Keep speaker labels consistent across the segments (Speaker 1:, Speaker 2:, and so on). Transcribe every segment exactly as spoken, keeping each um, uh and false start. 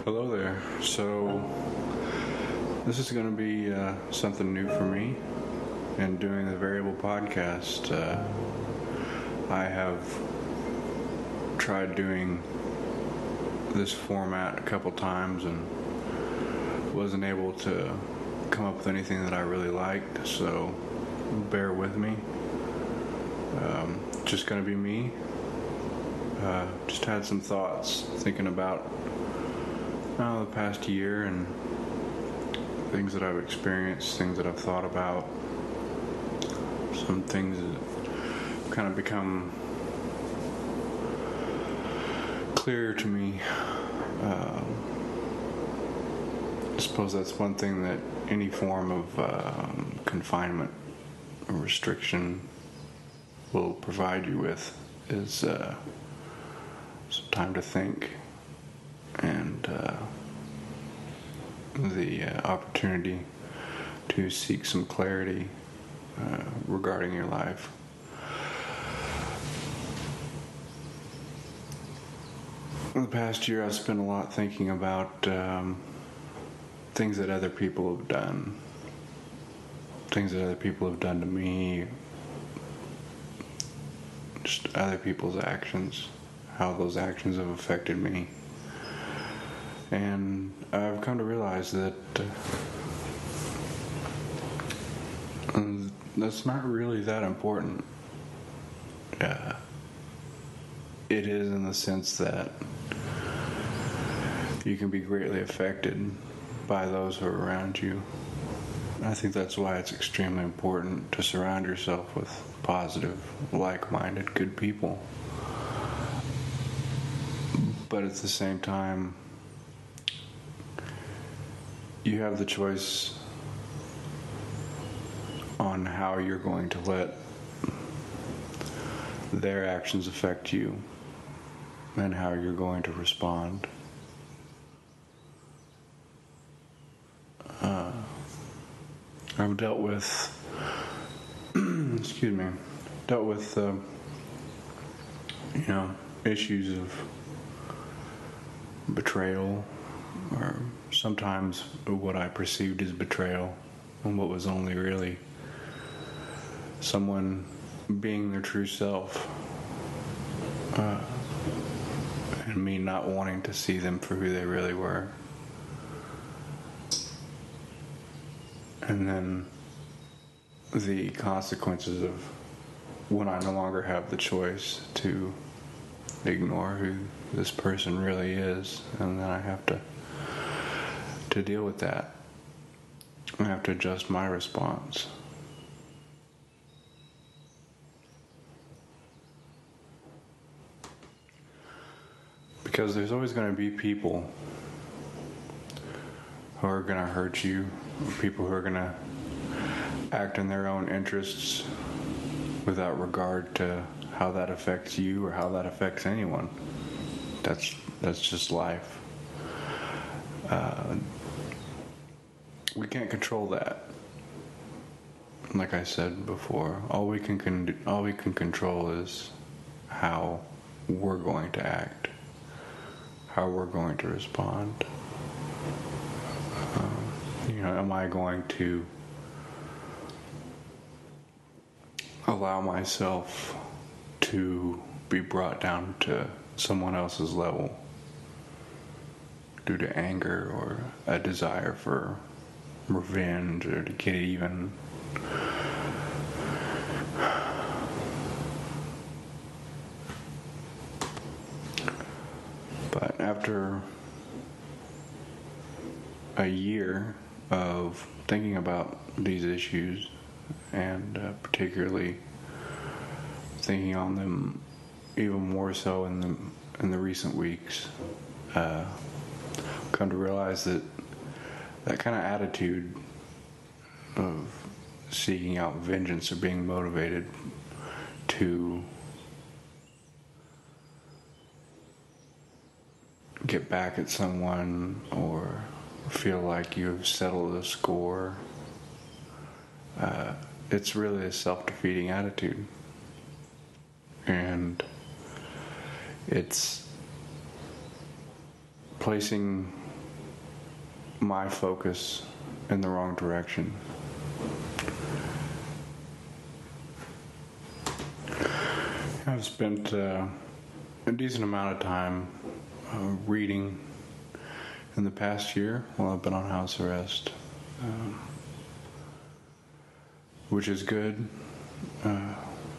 Speaker 1: Hello there. So, this is going to be uh, something new for me. And doing the Variable podcast, uh, I have tried doing this format a couple times and wasn't able to come up with anything that I really liked. So, bear with me. Um, just going to be me. Uh, just had some thoughts thinking about uh, the past year and things that I've experienced, things that I've thought about, some things that have kind of become clear to me. Um, I suppose that's one thing that any form of um, confinement or restriction will provide you with is uh, some time to think and uh, the uh, opportunity to seek some clarity uh, regarding your life. In the past year, I've spent a lot thinking about um, things that other people have done, things that other people have done to me, just other people's actions, how those actions have affected me. And I've come to realize that uh, that's not really that important. Uh, it is in the sense that you can be greatly affected by those who are around you. I think that's why it's extremely important to surround yourself with positive, like-minded, good people. But at the same time, you have the choice on how you're going to let their actions affect you and how you're going to respond. Uh, I've dealt with, excuse me, dealt with, uh, you know, issues of betrayal, or sometimes what I perceived as betrayal, and what was only really someone being their true self, uh, and me not wanting to see them for who they really were. And then the consequences of when I no longer have the choice to ignore who this person really is, and then I have to to deal with that. I have to adjust my response. Because there's always going to be people who are going to hurt you, people who are going to act in their own interests without regard to how that affects you or how that affects anyone. That's that's just life. Uh, we can't control that. Like I said before, all we can con- all we can control is how we're going to act, how we're going to respond. Um, you know, am I going to allow myself to be brought down to someone else's level due to anger or a desire for revenge or to get even? But after a year of thinking about these issues, and uh, particularly thinking on them even more so in the in the recent weeks, uh, come to realize that that kind of attitude of seeking out vengeance or being motivated to get back at someone or feel like you've settled a score, uh, it's really a self-defeating attitude. And it's placing my focus in the wrong direction. I've spent uh, a decent amount of time uh, reading in the past year while I've been on house arrest, um, which is good. Uh,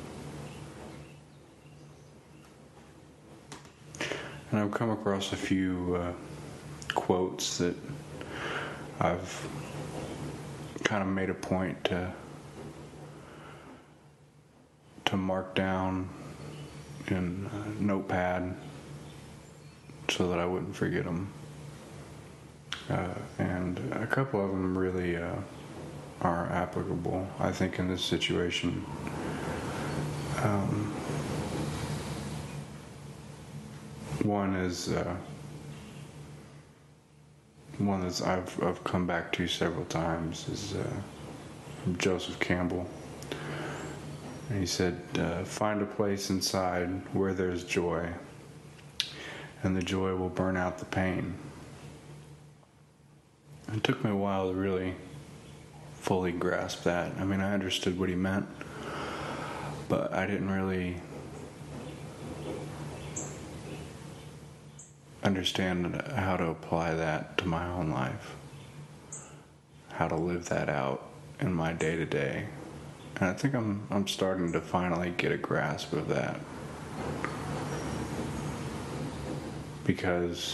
Speaker 1: and I've come across a few uh, quotes that I've kind of made a point to to mark down in a notepad so that I wouldn't forget them. Uh, and a couple of them really uh, are applicable, I think, in this situation. Um, one is uh, one that I've, I've come back to several times is uh, from Joseph Campbell. And he said, uh, find a place inside where there's joy, and the joy will burn out the pain. It took me a while to really fully grasp that. I mean, I understood what he meant, but I didn't really understand how to apply that to my own life, how to live that out in my day-to-day. And I think I'm I'm starting to finally get a grasp of that. Because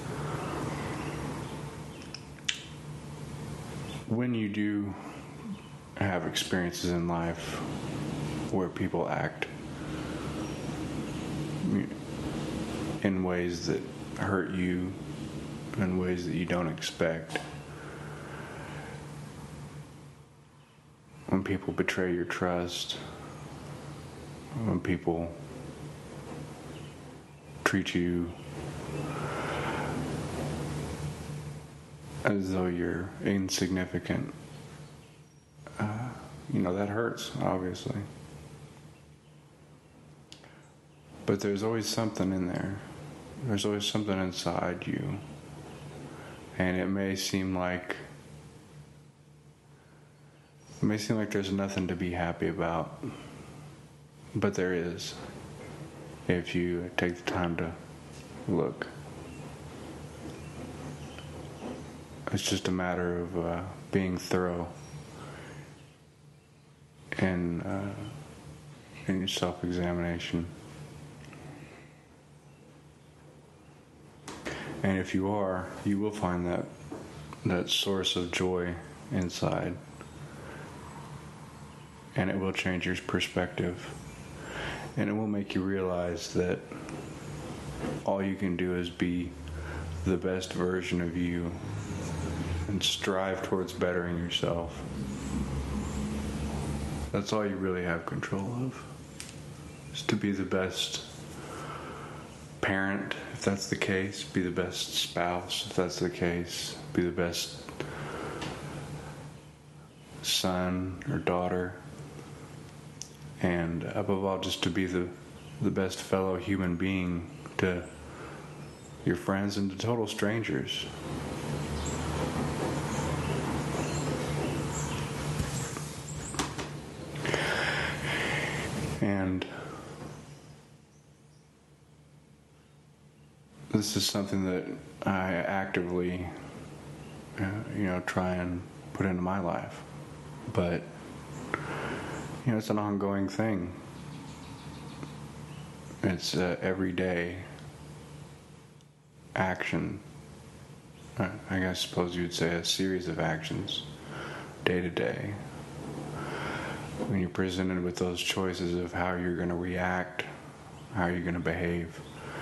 Speaker 1: when you do have experiences in life where people act in ways that hurt you, in ways that you don't expect, when people betray your trust, when people treat you as though you're insignificant, uh, you know, that hurts, obviously. But there's always something in there. There's always something inside you. And it may seem like It may seem like there's nothing to be happy about, but there is, if you take the time to look. It's just a matter of uh, being thorough in, uh, in your self-examination. And if you are, you will find that that source of joy inside. And it will change your perspective. And it will make you realize that all you can do is be the best version of you and strive towards bettering yourself. That's all you really have control of, is to be the best parent, if that's the case, be the best spouse, if that's the case, be the best son or daughter, and above all, just to be the, the best fellow human being to your friends and to total strangers. And this is something that I actively, uh, you know, try and put into my life. But you know, it's an ongoing thing. It's uh, everyday action. Uh, I guess suppose you'd say a series of actions, day to day. When you're presented with those choices of how you're going to react, how you're going to behave,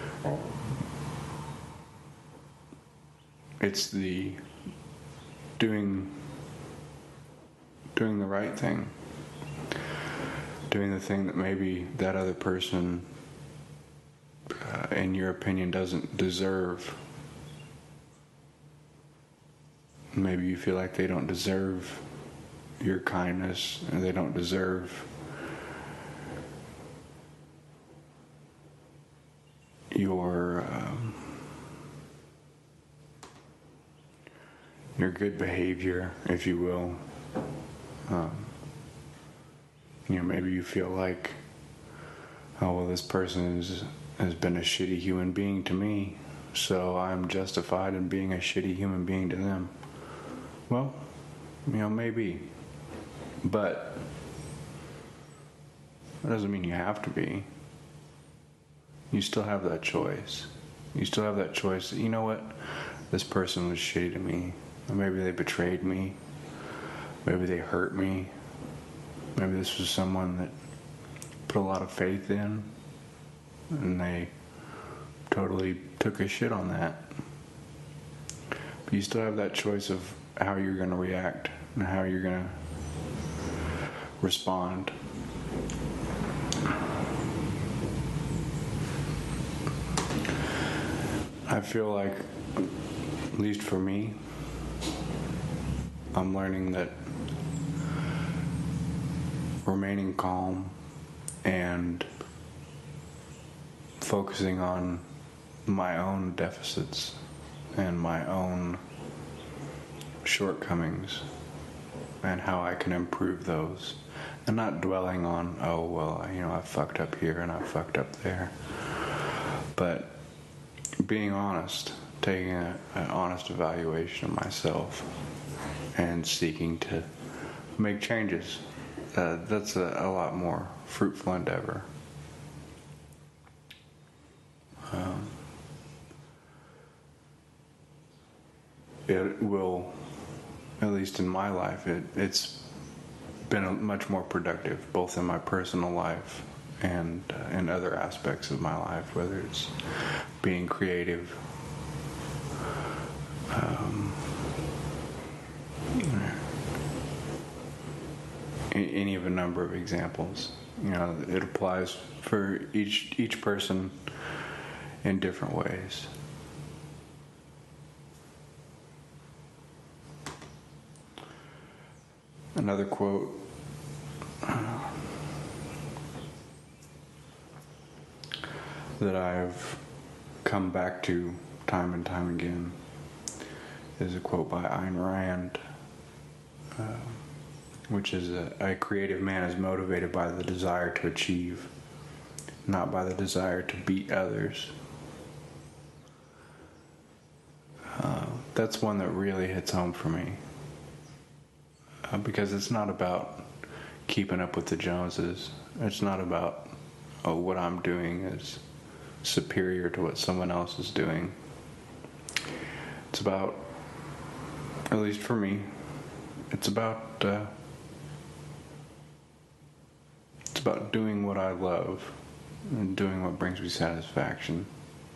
Speaker 1: it's the doing doing the right thing. Doing the thing that maybe that other person, uh, in your opinion, doesn't deserve. Maybe you feel like they don't deserve your kindness, and they don't deserve your um, your good behavior, if you will. Um, you know, maybe you feel like, oh, well, this person is, has been a shitty human being to me, so I'm justified in being a shitty human being to them. Well, you know, maybe. But that doesn't mean you have to be. You still have that choice. You still have that choice that, you know what, this person was shitty to me. Or maybe they betrayed me. Maybe they hurt me. Maybe this was someone that put a lot of faith in, and they totally took a shit on that. But you still have that choice of how you're going to react and how you're going to respond. I feel like, at least for me, I'm learning that remaining calm and focusing on my own deficits and my own shortcomings and how I can improve those, and not dwelling on, oh, well, you know, I fucked up here and I fucked up there, but being honest, taking a, an honest evaluation of myself and seeking to make changes. Uh, that's a, a lot more fruitful endeavor. Um, it will, at least in my life, it, it's been a, much more productive, both in my personal life and uh, in other aspects of my life, whether it's being creative, um, any of a number of examples. You know, it applies for each each person in different ways. Another quote uh, that I've come back to time and time again is a quote by Ayn Rand, uh, which is a, a creative man is motivated by the desire to achieve, not by the desire to beat others. Uh, that's one that really hits home for me, uh, because it's not about keeping up with the Joneses. It's not about, oh, what I'm doing is superior to what someone else is doing. It's about, at least for me, it's about uh, it's about doing what I love and doing what brings me satisfaction.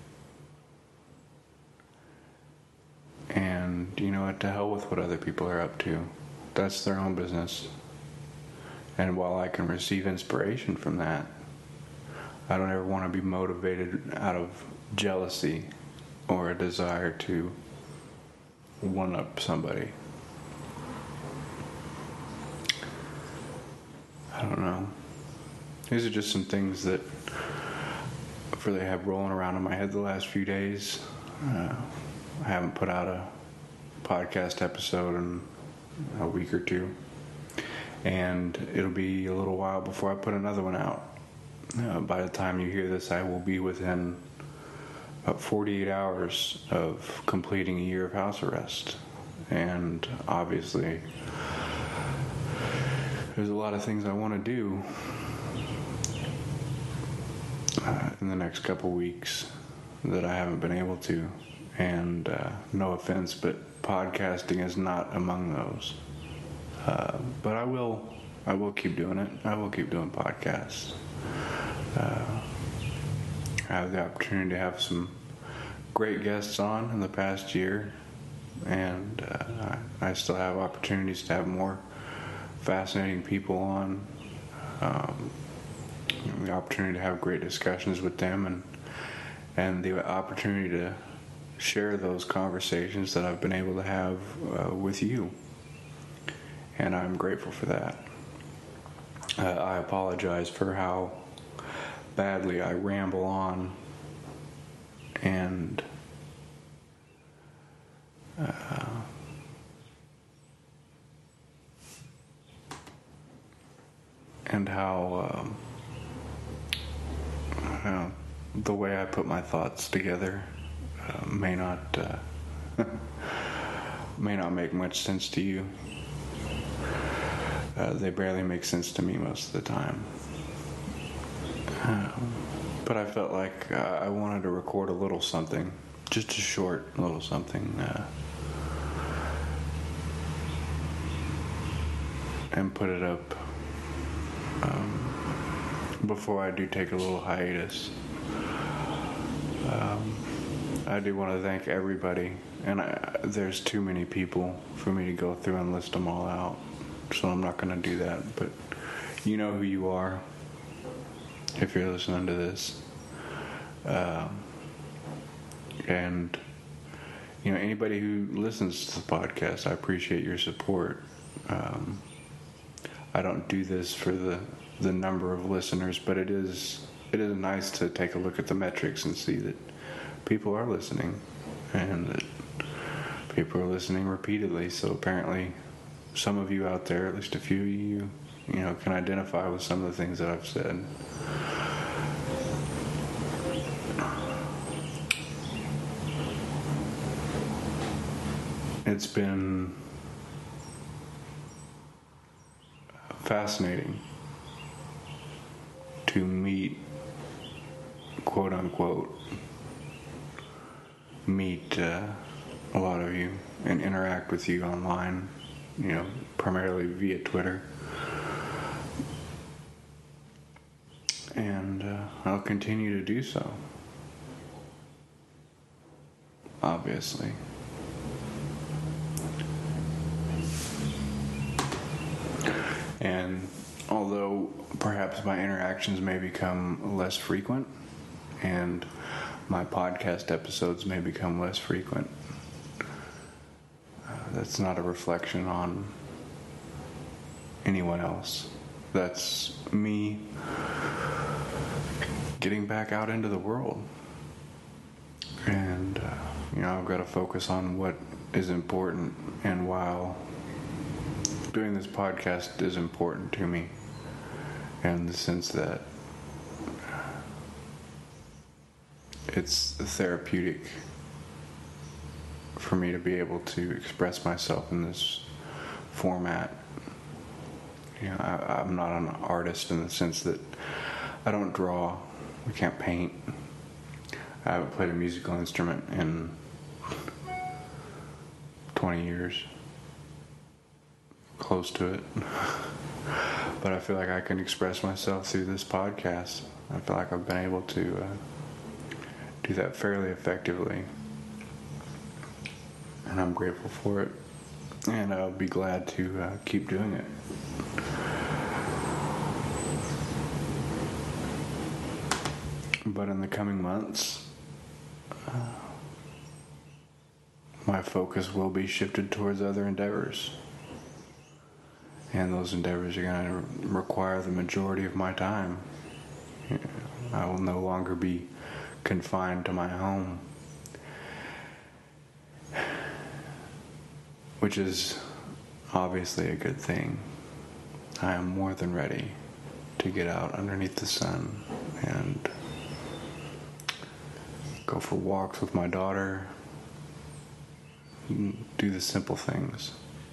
Speaker 1: And you know what, to hell with what other people are up to. That's their own business. And while I can receive inspiration from that, I don't ever want to be motivated out of jealousy or a desire to one-up somebody. I don't know. These are just some things that I really have rolling around in my head the last few days. Uh, I haven't put out a podcast episode in a week or two, and it'll be a little while before I put another one out. Uh, by the time you hear this, I will be within about forty-eight hours of completing a year of house arrest, and obviously there's a lot of things I want to do uh, in the next couple weeks that I haven't been able to. And uh, no offense, but podcasting is not among those. Uh, but I will, I will keep doing it. I will keep doing podcasts. Uh, I have the opportunity to have some great guests on in the past year, and uh, I, I still have opportunities to have more fascinating people on. Um, the opportunity to have great discussions with them, and and the opportunity to share those conversations that I've been able to have uh, with you, and I'm grateful for that. Uh, I apologize for how badly I ramble on and uh, and how um, uh, the way I put my thoughts together uh, may not uh, may not make much sense to you. Uh, they barely make sense to me most of the time. Um, but I felt like uh, I wanted to record a little something, just a short little something, uh, and put it up um, before I do take a little hiatus. Um, I do want to thank everybody, and I, there's too many people for me to go through and list them all out, so I'm not going to do that, but you know who you are if you're listening to this. Um, and, you know, anybody who listens to the podcast, I appreciate your support. Um, I don't do this for the, the number of listeners, but it is it is nice to take a look at the metrics and see that people are listening, and that people are listening repeatedly. So apparently some of you out there, at least a few of you, you know, can identify with some of the things that I've said. It's been fascinating to meet, quote unquote, meet uh, a lot of you and interact with you online, you know, primarily via Twitter. And uh, I'll continue to do so, obviously. And although perhaps my interactions may become less frequent and my podcast episodes may become less frequent, uh, that's not a reflection on anyone else. That's me getting back out into the world. And, uh, you know, I've got to focus on what is important, and while doing this podcast is important to me in the sense that it's therapeutic for me to be able to express myself in this format. You know, I, I'm not an artist in the sense that I don't draw, I can't paint, I haven't played a musical instrument in twenty years. Close to it. But I feel like I can express myself through this podcast. I feel like I've been able to uh, do that fairly effectively, and I'm grateful for it, and I'll be glad to uh, keep doing it. But in the coming months, uh, my focus will be shifted towards other endeavors. And those endeavors are going to require the majority of my time. I will no longer be confined to my home, which is obviously a good thing. I am more than ready to get out underneath the sun and go for walks with my daughter, do the simple things.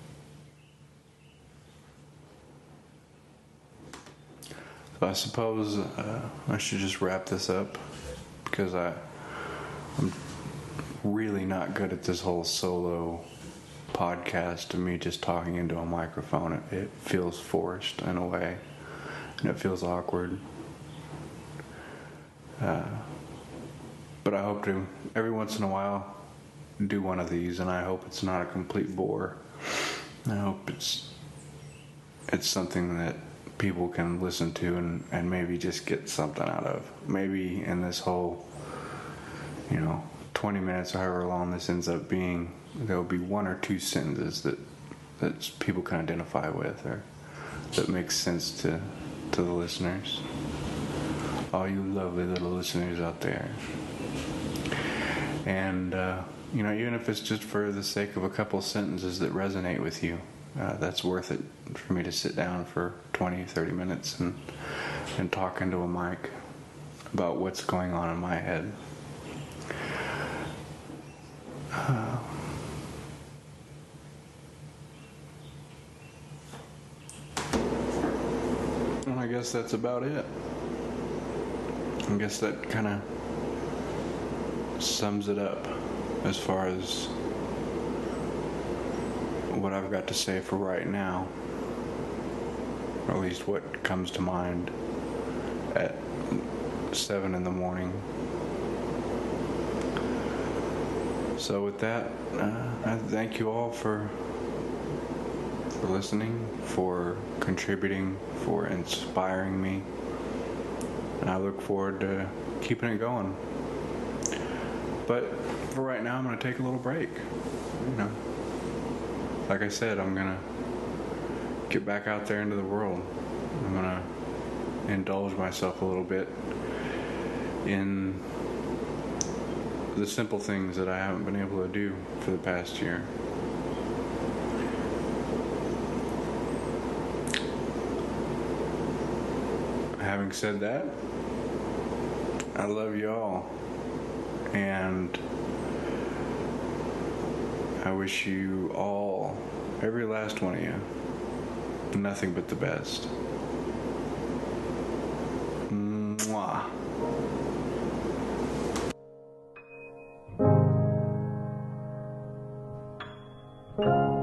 Speaker 1: So I suppose uh, I should just wrap this up, because I, I'm really not good at this whole solo podcast of me just talking into a microphone. It, it feels forced in a way, and it feels awkward. Uh, but I hope to, every once in a while, do one of these, and I hope it's not a complete bore. I hope it's it's something that people can listen to and, and maybe just get something out of. Maybe in this whole, you know, twenty minutes or however long this ends up being, there'll be one or two sentences that that people can identify with, or that makes sense to to the listeners. All you lovely little listeners out there. And uh, you know, even if it's just for the sake of a couple sentences that resonate with you, uh, that's worth it for me to sit down for twenty, thirty minutes and, and talk into a mic about what's going on in my head. Uh, and I guess that's about it. I guess that kind of sums it up as far as what I've got to say for right now, or at least what comes to mind at seven in the morning. So with that, uh, I thank you all for for listening, for contributing, for inspiring me, and I look forward to keeping it going. But for right now, I'm going to take a little break. You know, like I said, I'm going to get back out there into the world. I'm going to indulge myself a little bit in the simple things that I haven't been able to do for the past year. Having said that, I love you all, and I wish you all, every last one of you, nothing but the best. Mwah.